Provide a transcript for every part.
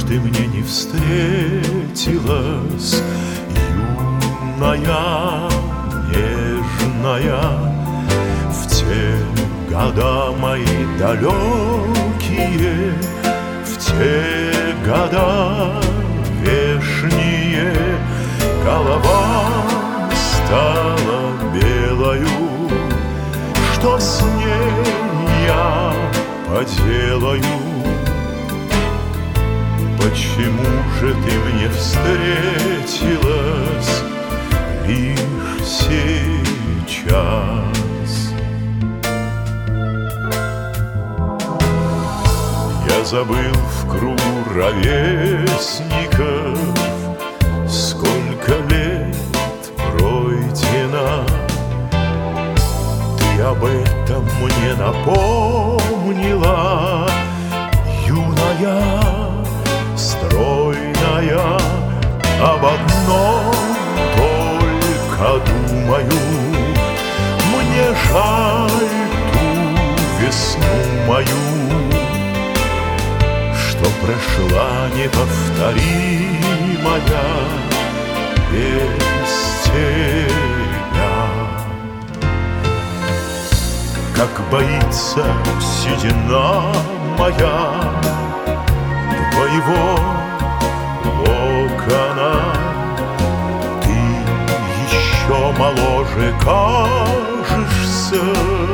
ты мне не встретилась, юная, нежная, в те года мои далекие, в те года вешние, голова стала белою. Что с ней я поделаю? Почему же ты мне встретилась лишь сейчас? Я забыл в кругу ровесников, сколько лет пройдено. Ты об этом мне напомнила, юная, стройная, об одном только думаю. Мне жаль ту весну мою, что прошла неповторимая без тебя. Как боится седина моя твоего локона, ты еще моложе кажешься,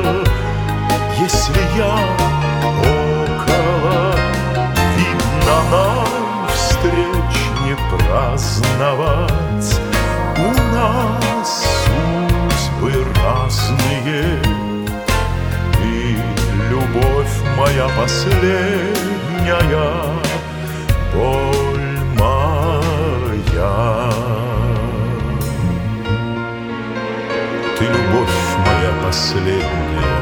если я около. Видно, нам встреч не праздновать, у нас судьбы разные. И любовь моя последняя, боль моя. Ты любовь моя последняя,